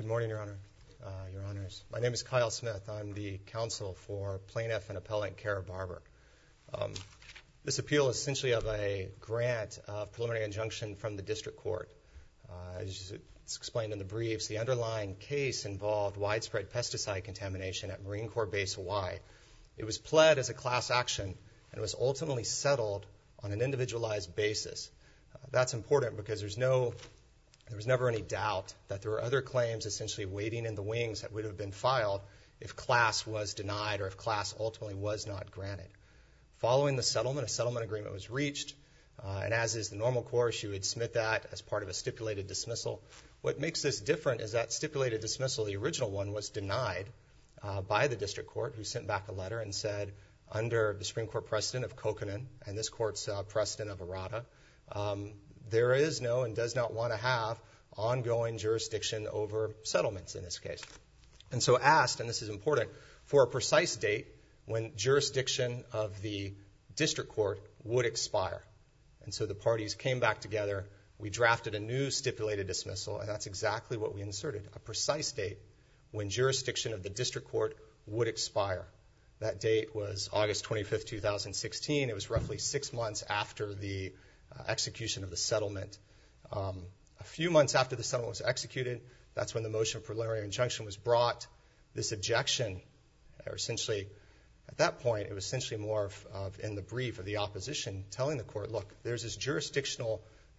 Good morning, Your Honor. Your Honors. My name is Kyle Smith. I'm the counsel for Plaintiff and Appellant Kara Barber. This appeal is essentially of a grant of preliminary injunction from the district court. As it's explained in the briefs, the underlying case involved widespread pesticide contamination at Marine Corps Base Hawaii. It was pled as a class action and was ultimately settled on an individualized basis. That's important because there was never any doubt that there were other claims essentially waiting in the wings that would have been filed if class was denied or if class ultimately was not granted. Following the settlement, a settlement agreement was reached, and as is the normal course, you would submit that as part of a stipulated dismissal. What makes this different is that stipulated dismissal, the original one, was denied by the district court, who sent back a letter and said, under the Supreme Court precedent of Kokkonen and this court's precedent of Arata, there is no and does not want to have ongoing jurisdiction over settlements in this case. And so asked, and this is important, for a precise date when jurisdiction of the district court would expire. And so the parties came back together, we drafted a new stipulated dismissal, and that's exactly what we inserted, a precise date when jurisdiction of the district court would expire. That date was August 25th, 2016. It was roughly 6 months after the execution of the settlement. A few months after the settlement was executed, that's when the motion for preliminary injunction was brought. This objection, or essentially, at that point, it was essentially more of in the brief of the opposition telling the court, look, there's this jurisdictional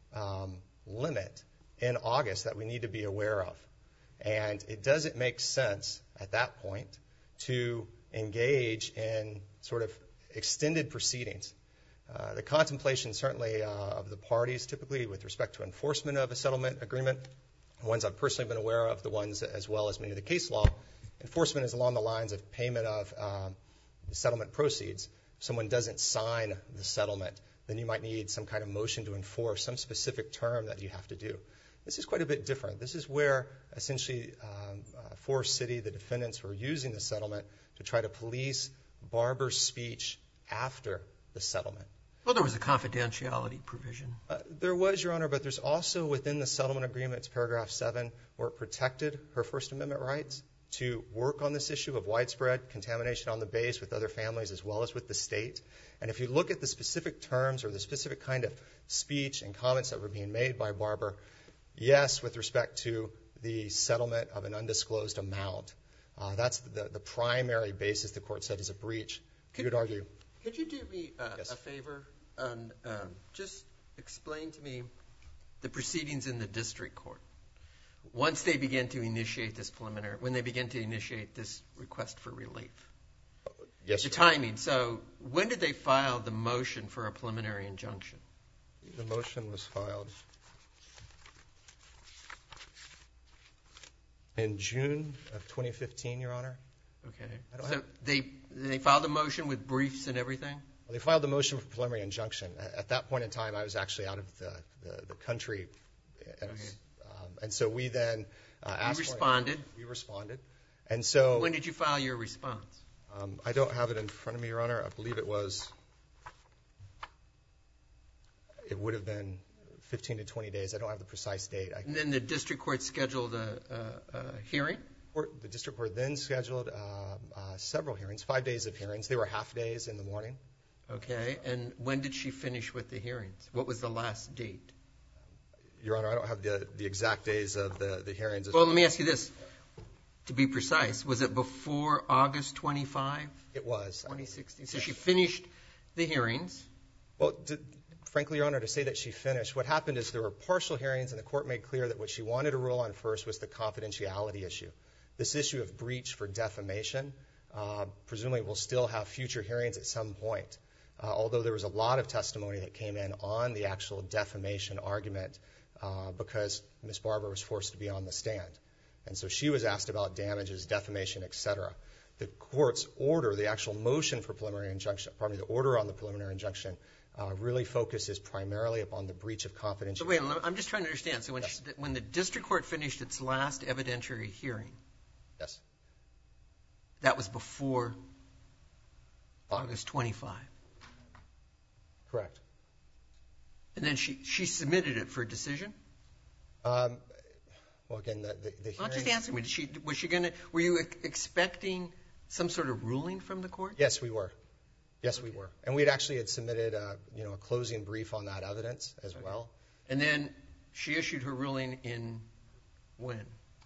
limit in August that we need to be aware of. And it doesn't make sense at that point to engage in sort of extended proceedings. The contemplation certainly of the parties, typically with respect to enforcement of a settlement agreement, the ones I've personally been aware of, the ones as well as many of the case law, enforcement is along the lines of payment of the settlement proceeds. If someone doesn't sign the settlement, then you might need some kind of motion to enforce some specific term that you have to do. This is quite a bit different. This is where essentially Forest City, the defendants, were using the settlement to try to police Barber's speech after the settlement. Well, there was a confidentiality provision. There was, Your Honor, but there's also within the settlement agreement, it's paragraph 7, where it protected her First Amendment rights to work on this issue of widespread contamination on the base with other families as well as with the state. And if you look at the specific terms or the specific kind of speech and comments that were being made by Barber, yes, with respect to the settlement of an undisclosed amount, that's the primary basis the court said is a breach. You would argue. Could you do me Yes. a favor and just explain to me the proceedings in the district court once they begin to initiate this preliminary, when they begin to initiate this request for relief? Yes, the Your Honor. timing. So when did they file the motion for a preliminary injunction? The motion was filed in June of 2015, Your Honor. Okay. So they filed a motion with briefs and everything? Well, they filed the motion for preliminary injunction. At that point in time, I was actually out of the country. Okay. And so we then asked You responded? We responded. And so When did you file your response? I don't have it in front of me, Your Honor. I believe it would have been 15 to 20 days. I don't have the precise date. And then the district court scheduled a hearing? The district court then scheduled several hearings, 5 days of hearings. They were half days in the morning. Okay. And when did she finish with the hearings? What was the last date? Your Honor, I don't have the exact days of the hearings. Well, let me ask you this. To be precise, was it before August 25? It was. 2016. So she finished the hearings. Well, frankly, Your Honor, to say that she finished, what happened is there were partial hearings, and the court made clear that what she wanted to rule on first was the confidentiality issue. This issue of breach for defamation presumably will still have future hearings at some point, although there was a lot of testimony that came in on the actual defamation argument because Ms. Barber was forced to be on the stand. And so she was asked about damages, defamation, et cetera. The court's order, the actual motion for preliminary injunction, the order on the preliminary injunction, really focuses primarily upon the breach of confidentiality. So wait, I'm just trying to understand. So when the district court finished its last evidentiary hearing, yes, that was before August 25. Correct. And then she submitted it for decision? Well, again, the hearing... I'll just answer me. Were you expecting some sort of ruling from the court? Yes, we were. Yes, we were. And we actually had submitted a closing brief on that evidence as well. And then she issued her ruling in when?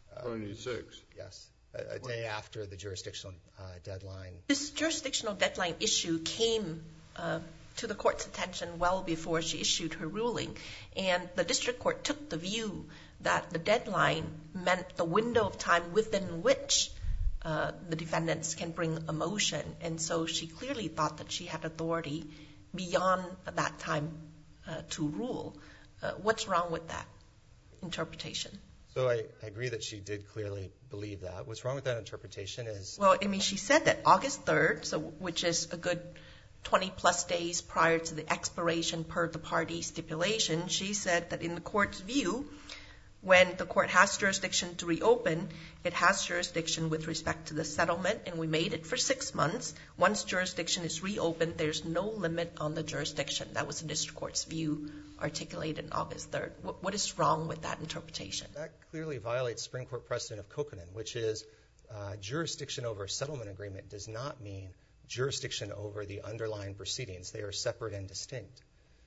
26. Yes, a day after the jurisdictional deadline. This jurisdictional deadline issue came to the court's attention well before she issued her ruling. And the district court took the view that the deadline meant the window of time within which the defendants can bring a motion. And so she clearly thought that she had authority beyond that time to rule. What's wrong with that interpretation? So I agree that she did clearly believe that. What's wrong with that interpretation is... Well, I mean, she said that August 3rd, which is a good 20-plus days prior to the expiration per the party stipulation, she said that in the court's view, when the court has jurisdiction to reopen, it has jurisdiction with respect to the settlement, and we made it for 6 months. Once jurisdiction is reopened, there's no limit on the jurisdiction. That was the district court's view articulated on August 3rd. What is wrong with that interpretation? That clearly violates Supreme Court precedent of Kokkonen, which is jurisdiction over a settlement agreement does not mean jurisdiction over the underlying proceedings. They are separate and distinct.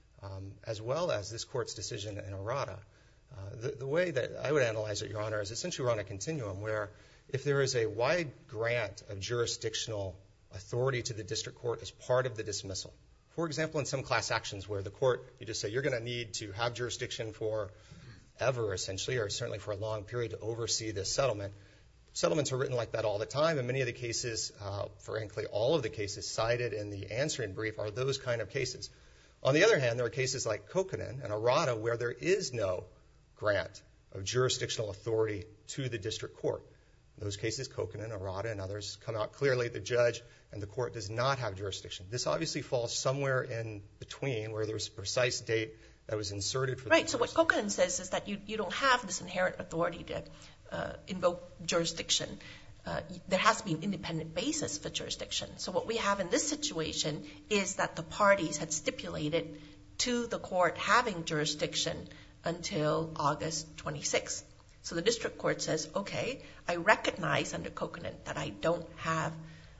As well as this court's decision in Arata. The way that I would analyze it, Your Honor, is essentially we're on a continuum where if there is a wide grant of jurisdictional authority to the district court as part of the dismissal, for example, in some class actions where the court, you just say you're going to need to have jurisdiction for ever, essentially, or certainly for a long period to oversee this settlement. Settlements are written like that all the time, and many of the cases, frankly, all of the cases cited in the answering brief are those kind of cases. On the other hand, there are cases like Kokkonen and Arata where there is no grant of jurisdictional authority to the district court. In those cases, Kokkonen, Arata, and others come out clearly. The judge and the court does not have jurisdiction. This obviously falls somewhere in between where there's a precise date that was inserted for the Right, so what Kokkonen says is that you don't have this inherent authority to invoke jurisdiction. There has to be an independent basis for jurisdiction. So what we have in this situation is that the parties had stipulated to the court having jurisdiction until August 26th. So the district court says, okay, I recognize under Kokkonen that I don't have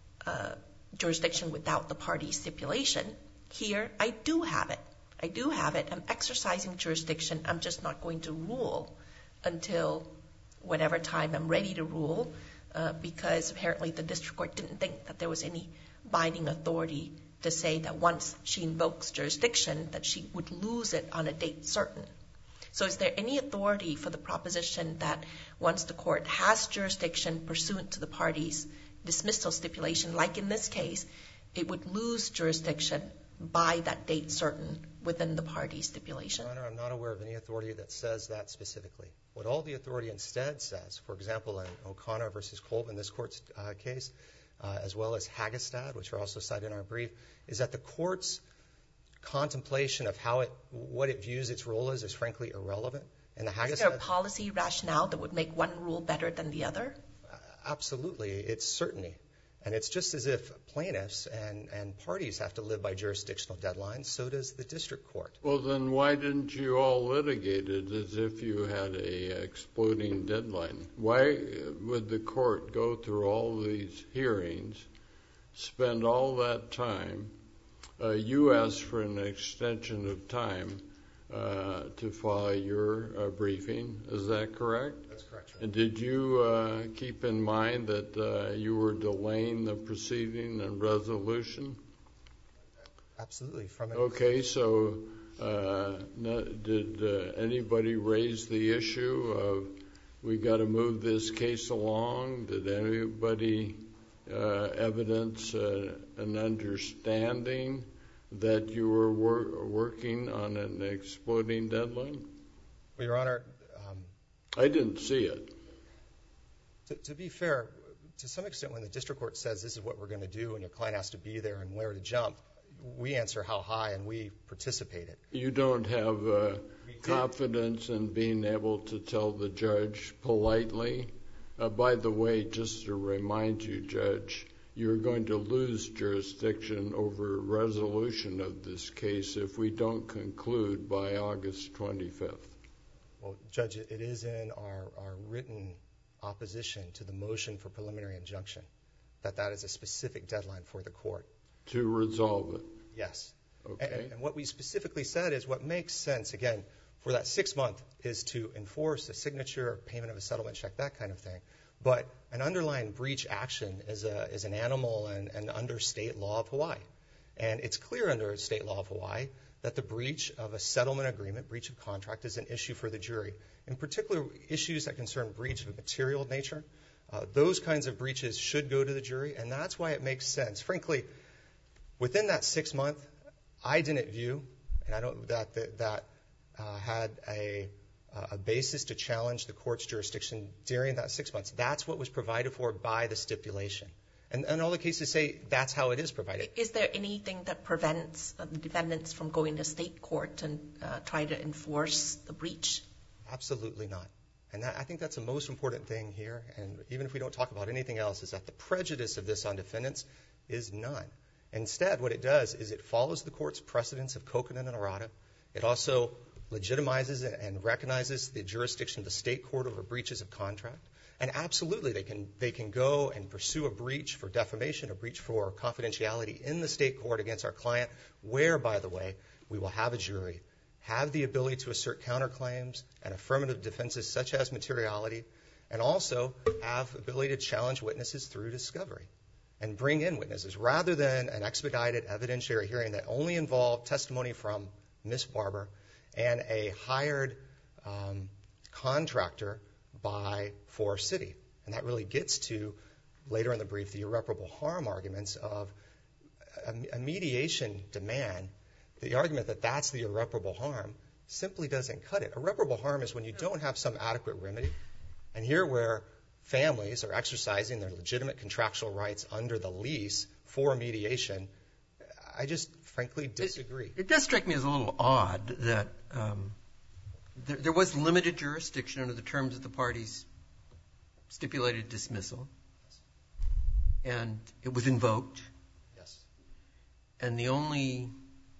jurisdiction without the party stipulation. Here, I do have it. I do have it. I'm exercising jurisdiction. I'm just not going to rule until whatever time I'm ready to rule because apparently the district court didn't think that there was any binding authority to say that once she invokes jurisdiction that she would lose it on a date certain. So is there any authority for the proposition that once the court has jurisdiction pursuant to the party's dismissal stipulation, like in this case, it would lose jurisdiction by that date certain within the party stipulation? Your Honor, I'm not aware of any authority that says that specifically. What all the authority instead says, for example, in O'Connor v. Colvin, this court's case, as well as Hagestad, which are also cited in our brief, is that the court's contemplation of what it views its role as is frankly irrelevant. And the Hagestad, is there a policy rationale that would make one rule better than the other? Absolutely. It's certainty. And it's just as if plaintiffs and parties have to live by jurisdictional deadlines, so does the district court. Well, then why didn't you all litigate it as if you had a exploding deadline? Why would the court go through all these hearings, spend all that time? You asked for an extension of time to file your briefing. Is that correct? That's correct, Your Honor. And did you keep in mind that you were delaying the proceeding and resolution? Absolutely. Okay, so did anybody raise the issue of we got to move this case along? Did anybody evidence an understanding that you were working on an exploding deadline? Well, Your Honor, I didn't see it. To be fair, to some extent when the district court says this is what we're going to do and your client has to be there and where to jump, we answer how high and we participated. You don't have confidence in being able to tell the judge politely? By the way, just to remind you, Judge, you're going to lose jurisdiction over resolution of this case if we don't conclude by August 25th. Well, Judge, it is in our written opposition to the motion for preliminary injunction that is a specific deadline for the court. To resolve it? Yes. Okay. And what we specifically said is what makes sense, again, for that 6 month is to enforce a signature, payment of a settlement check, that kind of thing. But an underlying breach action is an animal and under state law of Hawaii. And it's clear under state law of Hawaii that the breach of a settlement agreement, breach of contract, is an issue for the jury. In particular, issues that concern breach of a material nature, those kinds of breaches should go to the jury, and that's why it makes sense. Frankly, within that 6 month, I didn't view, and I don't that had a basis to challenge the court's jurisdiction during that 6 months. That's what was provided for by the stipulation. And all the cases say that's how it is provided. Is there anything that prevents the defendants from going to state court and try to enforce the breach? Absolutely not. And I think that's the most important thing here. And even if we don't talk about anything else, is that the prejudice of this on defendants is none. Instead, what it does is it follows the court's precedents of Kokkonen and Arata. It also legitimizes and recognizes the jurisdiction of the state court over breaches of contract. And absolutely, they can go and pursue a breach for defamation, a breach for confidentiality in the state court against our client, where, by the way, we will have a jury, have the ability to assert counterclaims and affirmative defenses such as materiality, and also have ability to challenge witnesses through discovery and bring in witnesses, rather than an expedited evidentiary hearing that only involved testimony from Ms. Barber and a hired contractor by Forest City. And that really gets to, later in the brief, the irreparable harm arguments of a mediation demand. The argument that that's the irreparable harm simply doesn't cut it. Irreparable harm is when you don't have some adequate remedy. And here where families are exercising their legitimate contractual rights under the lease for mediation, I just frankly disagree. It does strike me as a little odd that there was limited jurisdiction under the terms of the party's stipulated dismissal, and it was invoked. Yes. And the only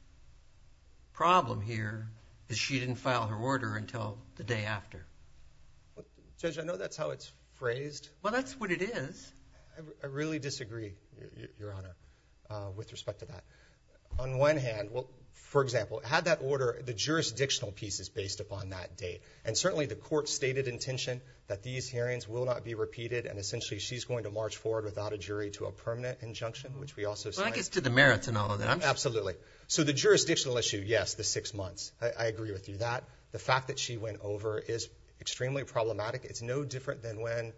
problem here is she didn't file her order until the day after. Well, Judge, I know that's how it's phrased. Well, that's what it is. I really disagree, Your Honor, with respect to that. On one hand, well, for example, had that order, the jurisdictional piece is based upon that date. And certainly the court's stated intention that these hearings will not be repeated, and essentially she's going to march forward without a jury to a permanent injunction, which we also Well, that gets to the merits and all of that. Absolutely. So the jurisdictional issue, yes, the 6 months. I agree with you. The fact that she went over is extremely problematic. It's no different than when,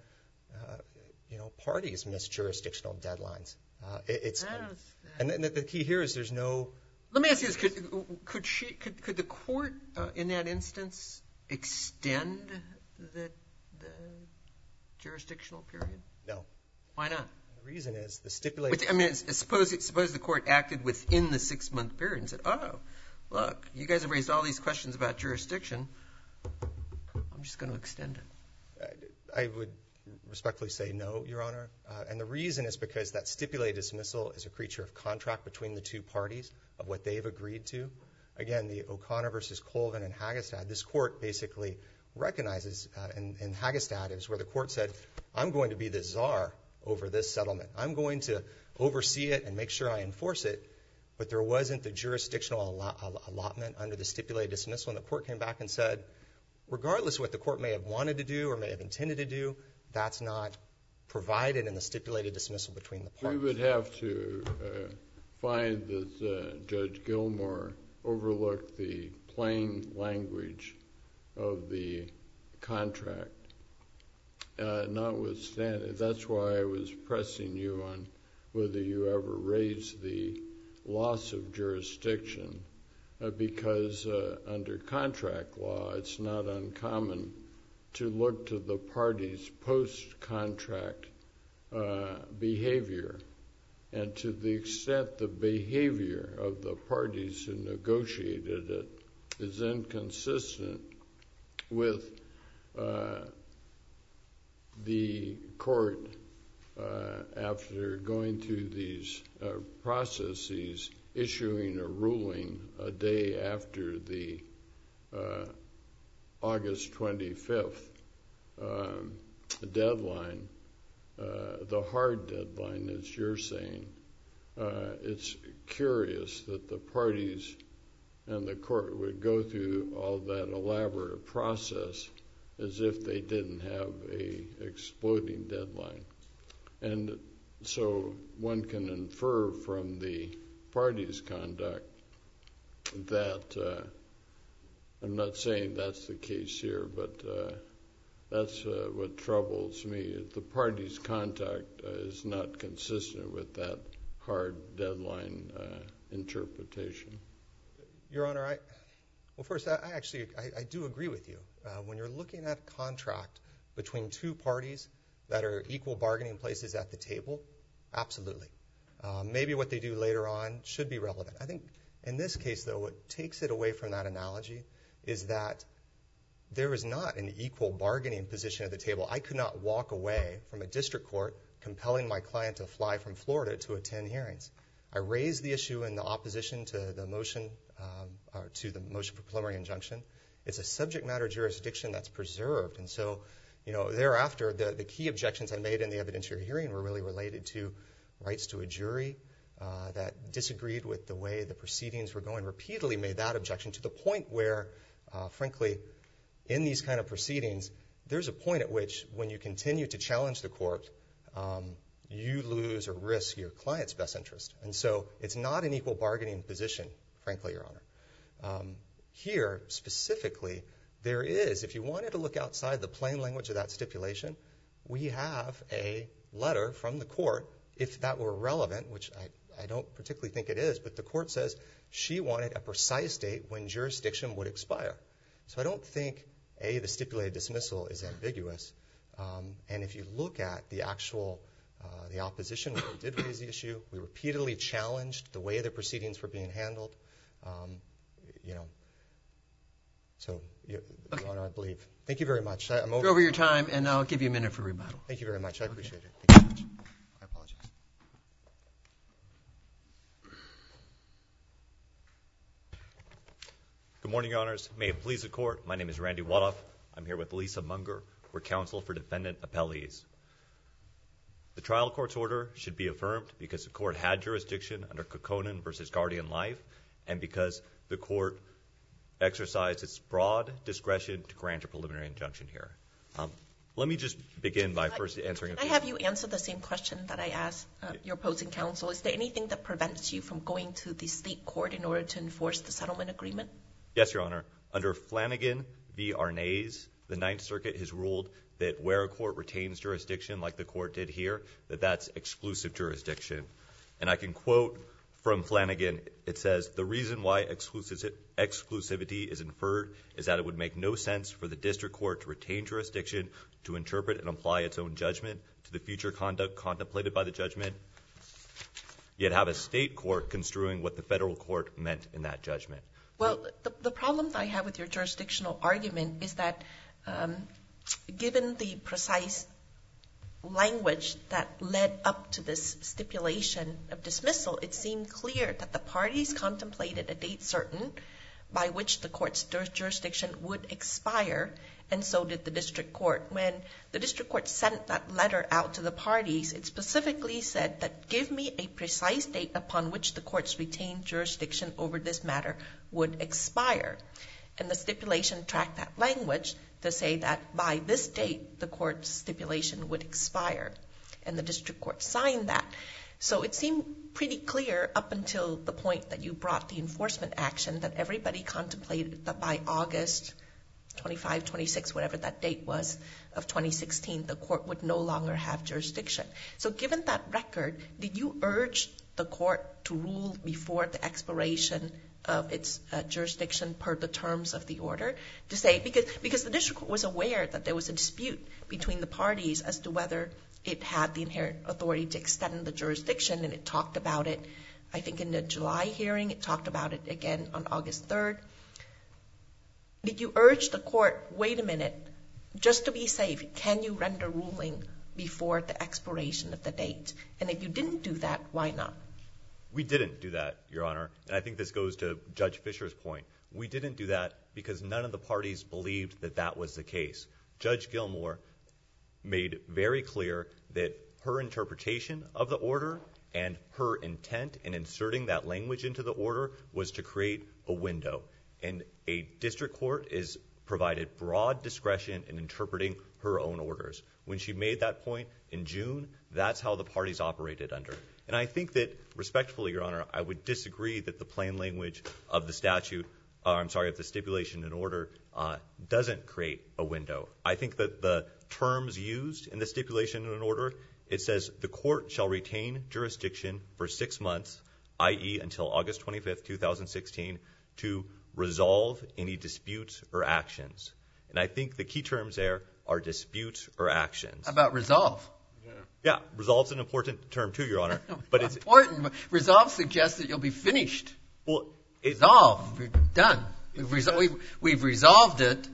parties miss jurisdictional deadlines. And the key here is there's no... Let me ask you this. Could the court, in that instance, extend the jurisdictional period? No. Why not? The reason is the stipulated... I mean, suppose the court acted within the 6 month period and said, oh, look, you guys have raised all these questions about jurisdiction. I'm just going to extend it. I would respectfully say no, Your Honor. And the reason is because that stipulated dismissal is a creature of contract between the two parties of what they've agreed to. Again, the O'Connor versus Colvin and Hagestad, this court basically recognizes, in Hagestad, is where the court said, I'm going to be the czar over this settlement. I'm going to oversee it and make sure I enforce it. But there wasn't the jurisdictional allotment under the stipulated dismissal. And the court came back and said, regardless of what the court may have wanted to do or may have intended to do, that's not provided in the stipulated dismissal between the parties. We would have to find that Judge Gilmour overlooked the plain language of the contract. Notwithstanding, that's why I was pressing you on whether you ever raised the loss of jurisdiction, because under contract law, it's not uncommon to look to the parties' post-contract behavior. And to the extent the behavior of the parties who negotiated it is inconsistent with the court, after going through these processes, issuing a ruling a day after the August 25th deadline, the hard deadline, as you're saying, it's curious that the parties and the court would go through all that elaborate process as if they didn't have a exploding deadline. And so one can infer from the parties' conduct that, I'm not saying that's the case here, but that's what troubles me. The parties' conduct is not consistent with that hard deadline interpretation. Your Honor, first, I do agree with you. When you're looking at a contract between two parties that are equal bargaining places at the table, absolutely. Maybe what they do later on should be relevant. I think in this case, though, what takes it away from that analogy is that there is not an equal bargaining position at the table. I could not walk away from a district court compelling my client to fly from Florida to attend hearings. I raised the issue in the opposition to the motion for preliminary injunction. It's a subject matter jurisdiction that's preserved. And so, thereafter, the key objections I made in the evidentiary hearing were really related to rights to a jury that disagreed with the way the proceedings were going. Repeatedly made that objection to the point where, frankly, in these kind of proceedings, there's a point at which when you continue to challenge the court, you lose or risk your client's best interest. And so it's not an equal bargaining position, frankly, Your Honor. Here, specifically, there is, if you wanted to look outside the plain language of that stipulation, we have a letter from the court, if that were relevant, which I don't particularly think it is, but the court says she wanted a precise date when jurisdiction would expire. So I don't think, the stipulated dismissal is ambiguous. And if you look at the actual, the opposition, we did raise the issue. We repeatedly challenged the way the proceedings were being handled. So, Your Honor, I believe. Thank you very much. I'm over your time, and I'll give you a minute for rebuttal. Thank you very much. I appreciate it. Thank you very much. I apologize. Good morning, Your Honors. May it please the Court. My name is Randy Wadoff. I'm here with Lisa Munger. We're counsel for defendant appellees. The trial court's order should be affirmed because the court had jurisdiction under Kekkonen v. Guardian Life and because the court exercised its broad discretion to grant a preliminary injunction here. Let me just begin by first answering a few. Can I have you answer the same question that I asked your opposing counsel? Is there anything that prevents you from going to the state court in order to enforce the settlement agreement? Yes, Your Honor. Under Flanagan v. Arnaiz, the Ninth Circuit has ruled that where a court retains jurisdiction like the court did here, that that's exclusive jurisdiction. And I can quote from Flanagan. It says, the reason why exclusivity is inferred is that it would make no sense for the district court to retain jurisdiction to interpret and apply its own judgment to the future conduct contemplated by the judgment, yet have a state court construing what the federal court meant in that judgment. Well, the problem that I have with your jurisdictional argument is that given the precise language that led up to this stipulation of dismissal, it seemed clear that the parties contemplated a date certain by which the court's jurisdiction would expire, and so did the district court. When the district court sent that letter out to the parties, it specifically said that give me a precise date upon which the court's retained jurisdiction over this matter would expire. And the stipulation tracked that language to say that by this date, the court's stipulation would expire. And the district court signed that. So it seemed pretty clear up until the point that you brought the enforcement action that everybody contemplated that by August 25, 26, whatever that date was, of 2016, the court would no longer have jurisdiction. So given that record, did you urge the court to rule before the expiration of its jurisdiction per the terms of the order? To say, because the district court was aware that there was a dispute between the parties as to whether it had the inherent authority to extend the jurisdiction, and it talked about it, I think in the July hearing, it talked about it again on August 3rd. Did you urge the court, wait a minute, just to be safe, can you render ruling before the expiration of the date? And if you didn't do that, why not? We didn't do that, Your Honor. And I think this goes to Judge Fisher's point. we didn't do that because none of the parties believed that that was the case. Judge Gilmour made very clear that her interpretation of the order and her intent in inserting that language into the order was to create a window. And a district court is provided broad discretion in interpreting her own orders. When she made that point in June, that's how the parties operated under. And I think that, respectfully, Your Honor, I would disagree that the plain language of the statute, of the stipulation and order, doesn't create a window. I think that the terms used in the stipulation and order, it says the court shall retain jurisdiction for 6 months, i.e. until August 25th, 2016, to resolve any disputes or actions. And I think the key terms there are disputes or actions. How about resolve? Yeah, resolve's an important term too, Your Honor. But it's important. Resolve suggests that you'll be finished. Well, resolve. We're done. We've resolved it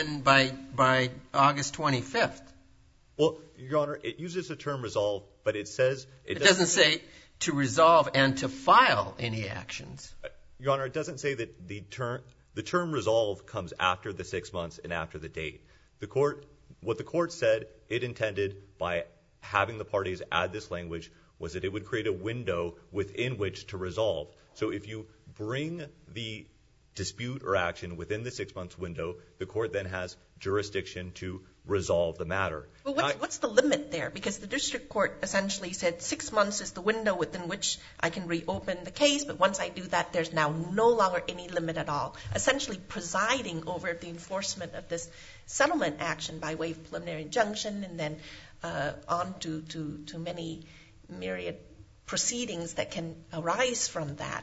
by August 25th. Well, Your Honor, it uses the term resolve, but it says it doesn't say to resolve and to file any actions. Your Honor, it doesn't say that the term resolve comes after the 6 months and after the date. What the court said it intended by having the parties add this language was that it would create a window within which to resolve. So if you bring the dispute or action within the 6 months window, the court then has jurisdiction to resolve the matter. But what's the limit there? Because the district court essentially said 6 months is the window within which I can reopen the case, but once I do that, there's now no longer any limit at all, essentially presiding over the enforcement of this settlement action by way of preliminary injunction and then on to many myriad proceedings that can arise from that.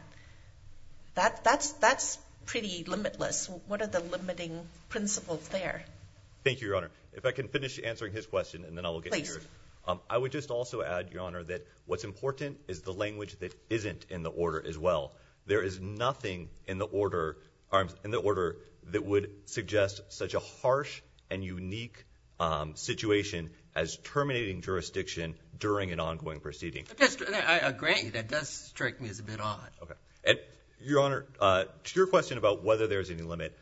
That's pretty limitless. What are the limiting principles there? Thank you, Your Honor. If I can finish answering his question, and then I will get to yours. I would just also add, Your Honor, that what's important is the language that isn't in the order as well. There is nothing in the order that would suggest such a harsh and unique situation as terminating jurisdiction during an ongoing proceeding. I grant you that does strike me as a bit odd. Okay. And, Your Honor, to your question about whether there's any limit,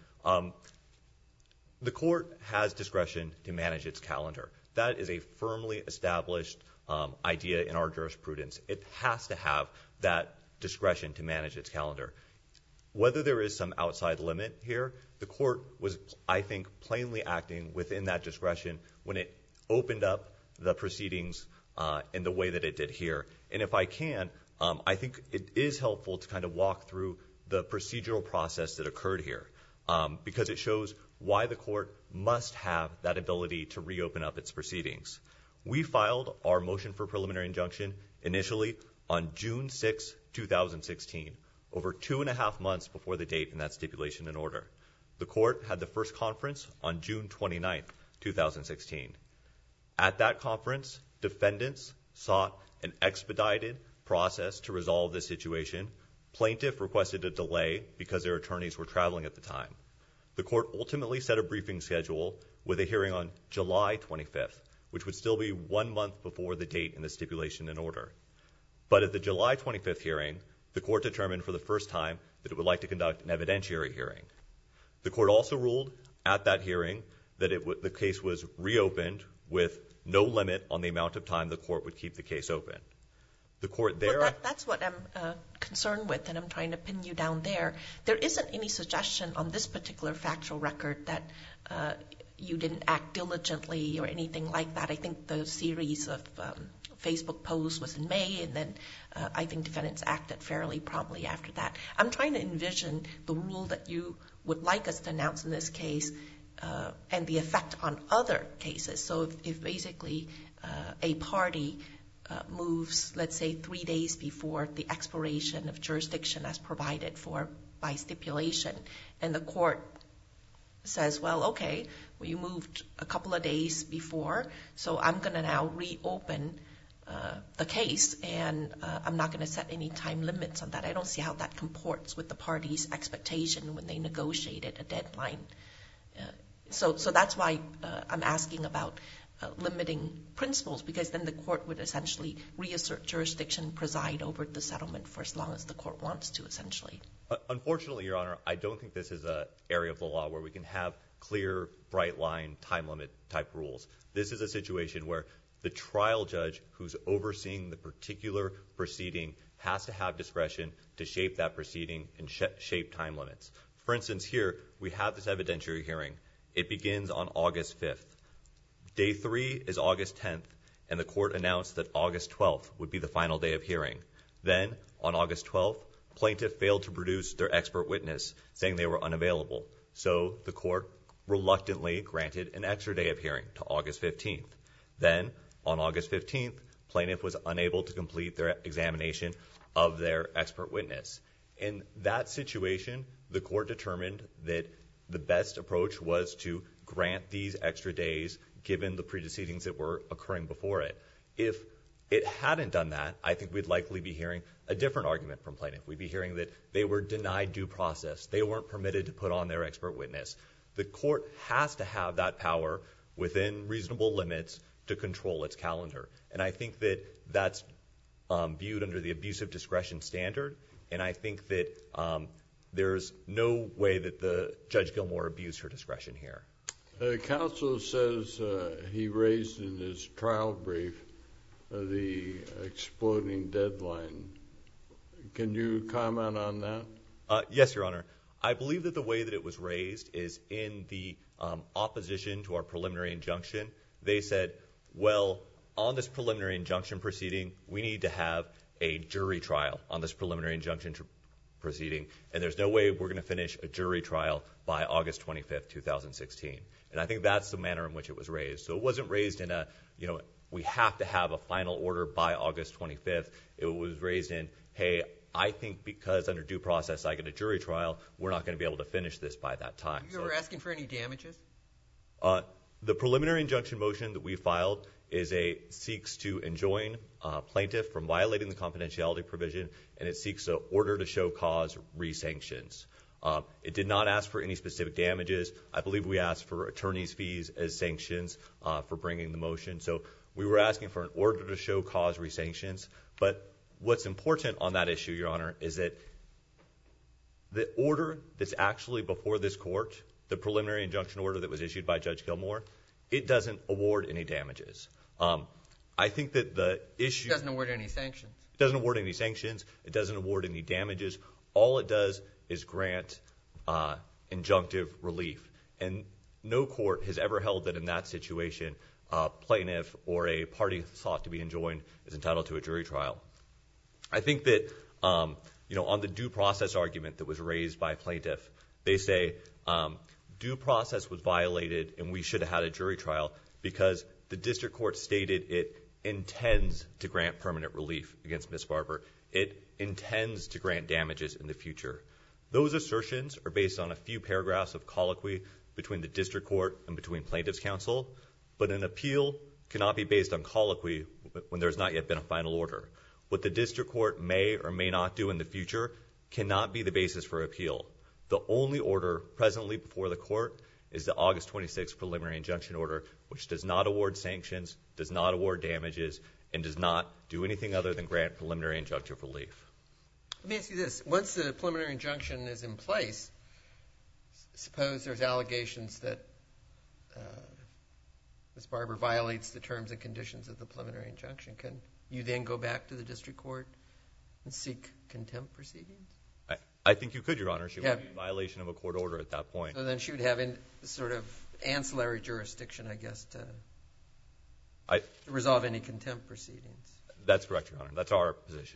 the court has discretion to manage its calendar. That is a firmly established idea in our jurisprudence. It has to have that discretion to manage its calendar. Whether there is some outside limit here, the court was, I think, plainly acting within that discretion when it opened up the proceedings in the way that it did here. And if I can, I think it is helpful to kind of walk through the procedural process that occurred here because it shows why the court must have that ability to reopen up its proceedings. We filed our motion for preliminary injunction initially on June 6, 2016, over 2.5 months before the date in that stipulation and order. The court had the first conference on June 29, 2016. At that conference, defendants sought an expedited process to resolve this situation. Plaintiff requested a delay because their attorneys were traveling at the time. The court ultimately set a briefing schedule with a hearing on July 25th, which would still be 1 month before the date in the stipulation and order. But at the July 25th hearing, the court determined for the first time that it would like to conduct an evidentiary hearing. The court also ruled at that hearing that the case was reopened with no limit on the amount of time the court would keep the case open. The court there... Well, that's what I'm concerned with, and I'm trying to pin you down there. There isn't any suggestion on this particular factual record that you didn't act diligently or anything like that. I think the series of Facebook posts was in May, and then I think defendants acted fairly promptly after that. I'm trying to envision the rule that you would like us to announce in this case and the effect on other cases. So if basically a party moves, let's say, 3 days before the expiration of jurisdiction as provided for by stipulation, and the court says, well, okay, well, you moved a couple of days before, so I'm going to now reopen the case, and I'm not going to set any time limits on that. I don't see how that comports with the party's expectation when they negotiated a deadline. So that's why I'm asking about limiting principles, because then the court would essentially reassert jurisdiction, preside over the settlement for as long as the court wants to, essentially. Unfortunately, Your Honor, I don't think this is an area of the law where we can have clear, bright line, time limit type rules. This is a situation where the trial judge who's overseeing the particular proceeding has to have discretion to shape that proceeding and shape time limits. For instance, here, we have this evidentiary hearing. It begins on August 5th. Day 3 is August 10th, and the court announced that August 12th would be the final day of hearing. Then, on August 12th, plaintiff failed to produce their expert witness, saying they were unavailable. So the court reluctantly granted an extra day of hearing to August 15th. Then, on August 15th, plaintiff was unable to complete their examination of their expert witness. In that situation, the court determined that the best approach was to grant these extra days given the proceedings that were occurring before it. If it hadn't done that, I think we'd likely be hearing a different argument from plaintiff. We'd be hearing that they were denied due process. They weren't permitted to put on their expert witness. The court has to have that power within reasonable limits to control its calendar. And I think that that's viewed under the abuse of discretion standard. And I think that there's no way that the Judge Gilmour abused her discretion here. Counsel says he raised in his trial brief the exploding deadline. Can you comment on that? Yes, Your Honor. I believe that the way that it was raised is in the opposition to our preliminary injunction. They said, well, on this preliminary injunction proceeding, we need to have a jury trial on this preliminary injunction proceeding, and there's no way we're going to finish a jury trial by August 25th, 2016. And I think that's the manner in which it was raised. So it wasn't raised in a, we have to have a final order by August 25th. It was raised in, hey, I think because under due process I get a jury trial, we're not going to be able to finish this by that time. You were asking for any damages? The preliminary injunction motion that we filed seeks to enjoin plaintiff from violating the confidentiality provision, and it seeks an order to show cause re-sanctions. It did not ask for any specific damages. I believe we asked for attorney's fees as sanctions for bringing the motion. So we were asking for an order to show cause re-sanctions. But what's important on that issue, Your Honor, is that the order that's actually before this court, the preliminary injunction order that was issued by Judge Gilmour, it doesn't award any damages. I think that the issue... It doesn't award any sanctions. It doesn't award any sanctions. It doesn't award any damages. All it does is grant injunctive relief. And no court has ever held that in that situation, a plaintiff or a party sought to be enjoined is entitled to a jury trial. I think that, on the due process argument that was raised by plaintiff, they say due process was violated and we should have had a jury trial because the district court stated it intends to grant permanent relief against Ms. Barber. It intends to grant damages in the future. Those assertions are based on a few paragraphs of colloquy between the district court and between plaintiff's counsel, but an appeal cannot be based on colloquy when there's not yet been a final order. What the district court may or may not do in the future cannot be the basis for appeal. The only order presently before the court is the August 26th preliminary injunction order, which does not award sanctions, does not award damages, and does not do anything other than grant preliminary injunctive relief. Let me ask you this. Once the preliminary injunction is in place, suppose there's allegations that Ms. Barber violates the terms and conditions of the preliminary injunction. Can you then go back to the district court and seek contempt proceedings? I think you could, Your Honor. She would be in violation of a court order at that point. So then she would have sort of ancillary jurisdiction, I guess, to resolve any contempt proceedings. That's correct, Your Honor. That's our position.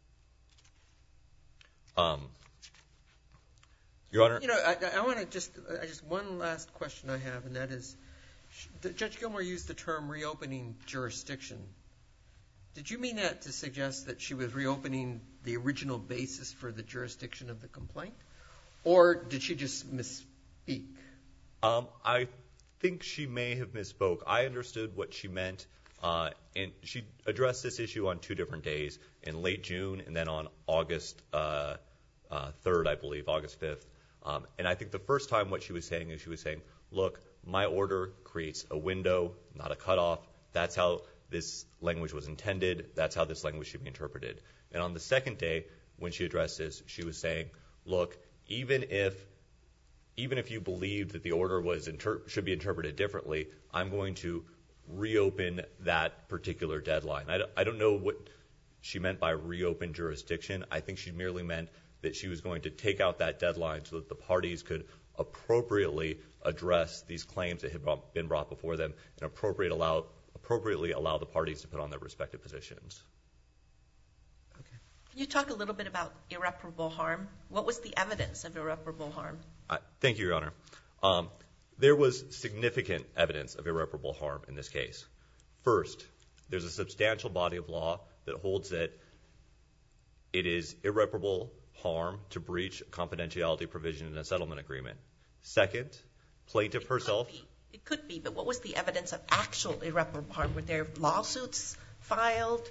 Your Honor? I want to just one last question I have, and that is, Judge Gilmour used the term reopening jurisdiction. Did you mean that to suggest that she was reopening the original basis for the jurisdiction of the complaint? Or did she just misspeak? I think she may have misspoke. I understood what she meant. And she addressed this issue on 2 different days, in late June and then on August 3rd, I believe, August 5th. And I think the first time what she was saying is she was saying, look, my order creates a window, not a cutoff. That's how this language was intended. That's how this language should be interpreted. And on the second day, when she addressed this, she was saying, look, even if you believe that the order should be interpreted differently, I'm going to reopen that particular deadline. I don't know what she meant by reopen jurisdiction. I think she merely meant that she was going to take out that deadline so that the parties could appropriately address these claims that had been brought before them and appropriately allow the parties to put on their respective positions. Okay. Can you talk a little bit about irreparable harm? What was the evidence of irreparable harm? Thank you, Your Honor. There was significant evidence of irreparable harm in this case. First, there's a substantial body of law that holds that it is irreparable harm to breach a confidentiality provision in a settlement agreement. Second, plaintiff herself. It could be, but what was the evidence of actual irreparable harm? Were there lawsuits filed?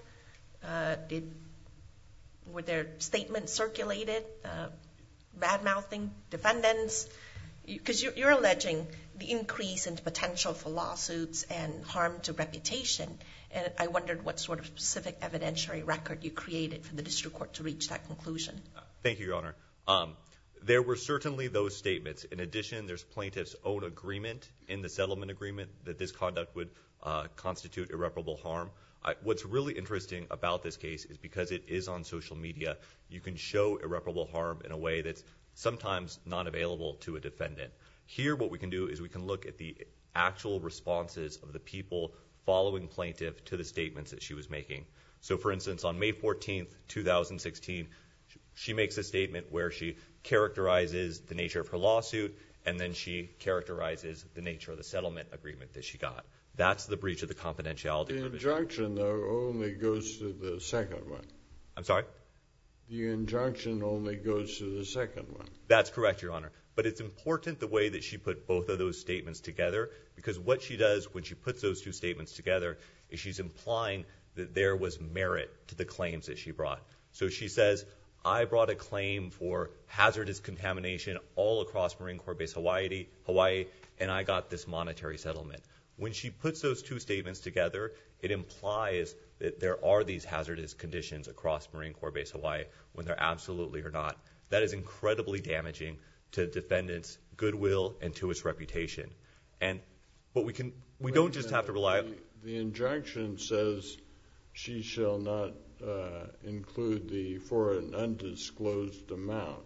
Were there statements circulated, bad-mouthing defendants? Because you're alleging the increase in the potential for lawsuits and harm to reputation, and I wondered what sort of specific evidentiary record you created for the district court to reach that conclusion. Thank you, Your Honor. There were certainly those statements. In addition, there's plaintiff's own agreement in the settlement agreement that this conduct would constitute irreparable harm. What's really interesting about this case is because it is on social media, you can show irreparable harm in a way that's sometimes not available to a defendant. Here, what we can do is we can look at the actual responses of the people following plaintiff to the statements that she was making. So, for instance, on May 14th, 2016, she makes a statement where she characterizes the nature of her lawsuit, and then she characterizes the nature of the settlement agreement that she got. That's the breach of the confidentiality provision. The injunction, though, only goes to the second one. I'm sorry? The injunction only goes to the second one. That's correct, Your Honor. But it's important the way that she put both of those statements together, because what she does when she puts those two statements together is she's implying that there was merit to the claims that she brought. So she says, I brought a claim for hazardous contamination all across Marine Corps Base Hawaii, and I got this monetary settlement. When she puts those two statements together, it implies that there are these hazardous conditions across Marine Corps Base Hawaii when there absolutely are not. That is incredibly damaging to defendants' goodwill and to its reputation. But we don't just have to rely on... The injunction says she shall not include for an undisclosed amount.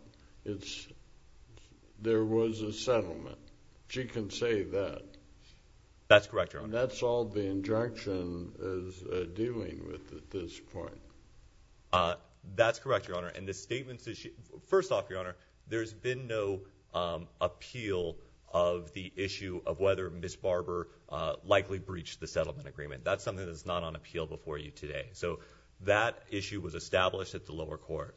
There was a settlement. She can say that. That's correct, Your Honor. And that's all the injunction is dealing with at this point. That's correct, Your Honor. And the statements that first off, Your Honor, there's been no appeal of the issue of whether Ms. Barber likely breached the settlement agreement. That's something that's not on appeal before you today. So that issue was established at the lower court.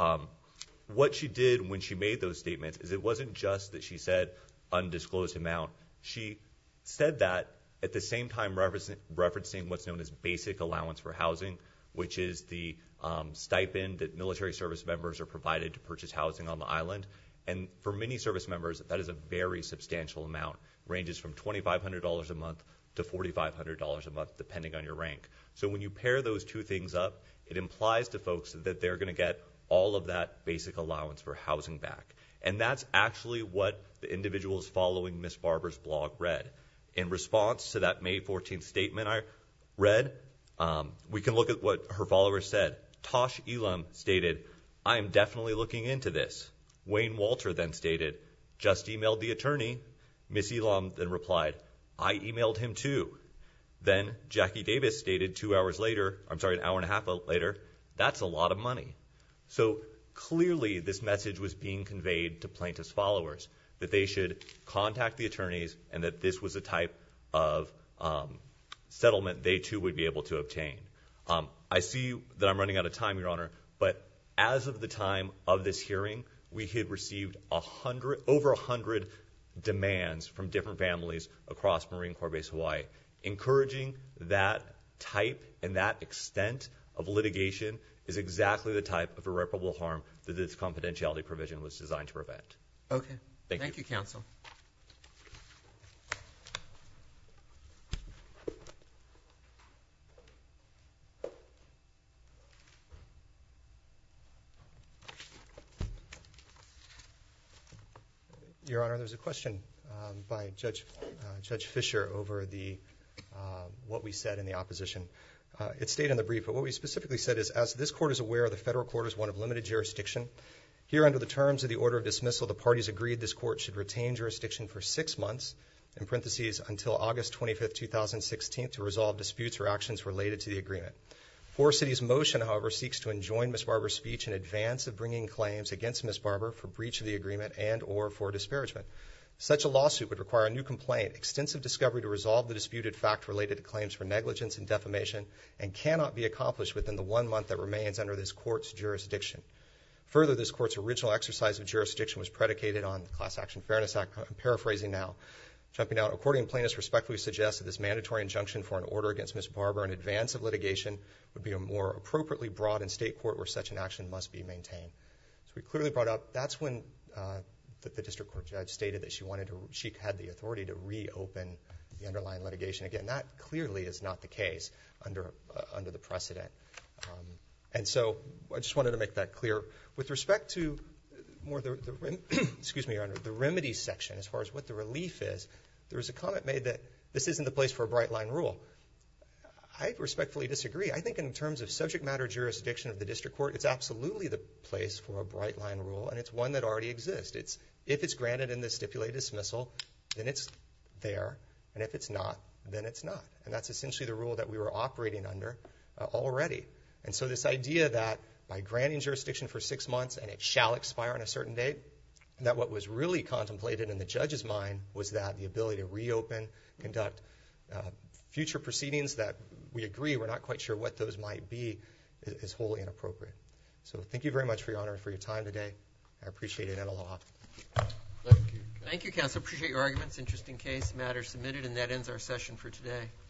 What she did when she made those statements is it wasn't just that she said undisclosed amount. She said that at the same time referencing what's known as basic allowance for housing, which is the stipend that military service members are provided to purchase housing on the island. And for many service members, that is a very substantial amount. It ranges from $2,500 a month to $4,500 a month, depending on your rank. So when you pair those two things up, it implies to folks that they're going to get all of that basic allowance for housing back. And that's actually what the individuals following Ms. Barber's blog read. In response to that May 14th statement I read, we can look at what her followers said. Tosh Elam stated, I am definitely looking into this. Wayne Walter then stated, just emailed the attorney. Ms. Elam then replied, I emailed him too. Then Jackie Davis stated an hour and a half later, that's a lot of money. So clearly this message was being conveyed to plaintiff's followers, that they should contact the attorneys and that this was a type of settlement they too would be able to obtain. I see that I'm running out of time, Your Honor, but as of the time of this hearing, we had received over 100 demands from different families across Marine Corps Base Hawaii, encouraging that type and that extent of litigation is exactly the type of irreparable harm that this confidentiality provision was designed to prevent. Okay. Thank you. Thank you, counsel. Your Honor, there's a question by Judge Fisher over what we said in the opposition. It stayed in the brief, but what we specifically said is, as this court is aware, the federal court is one of limited jurisdiction. Here, under the terms of the order of dismissal, the parties agreed this court should retain jurisdiction for 6 months, in parentheses, until August 25, 2016, to resolve disputes or actions related to the agreement. Forest City's motion, however, seeks to enjoin Ms. Barber's speech in advance of bringing claims against Ms. Barber for breach of the agreement and or for disparagement. Such a lawsuit would require a new complaint, extensive discovery to resolve the disputed fact related to claims for negligence and defamation, and cannot be accomplished within the 1 month that remains under this court's jurisdiction. Further, this court's original exercise of jurisdiction was predicated on the Class Action Fairness Act. I'm paraphrasing now. Jumping out, according to plaintiffs respectfully suggest that this mandatory injunction for an order against Ms. Barber in advance of litigation would be more appropriately brought in state court where such an action must be maintained. So we clearly brought up, that's when the district court judge stated that she had the authority to reopen the underlying litigation. Again, that clearly is not the case under the precedent. And so I just wanted to make that clear. With respect to more excuse me, Your Honor, the remedies section, as far as what the relief is, there was a comment made that this isn't the place for a bright line rule. I respectfully disagree. I think in terms of subject matter jurisdiction of the district court, it's absolutely the place for a bright line rule, and it's one that already exists. If it's granted in the stipulated dismissal, then it's there, and if it's not, then it's not. And that's essentially the rule that we were operating under already. And so this idea that by granting jurisdiction for 6 months and it shall expire on a certain date, that what was really contemplated in the judge's mind was that the ability to reopen, conduct future proceedings that we agree, we're not quite sure what those might be, is wholly inappropriate. So thank you very much, for Your Honor, for your time today. I appreciate it, and aloha. Thank you. Thank you, counsel. Appreciate your arguments. Interesting case. Matter submitted, and that ends our session for today.